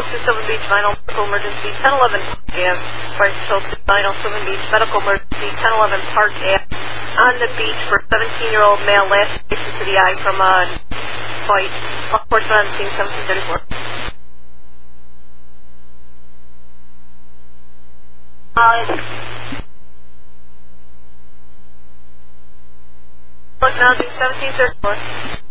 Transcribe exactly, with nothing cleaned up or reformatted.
to Sylvan Beach, Vinyl Medical Emergency, ten eleven Park Ave. Fire Control to Vinyl, Sylvan Beach, Medical Emergency, ten eleven Park Ave. On the beach for seventeen-year-old male, laceration to the eye from a fight. Reports on scene seventeen thirty-four. Now, seventeen thirty-four.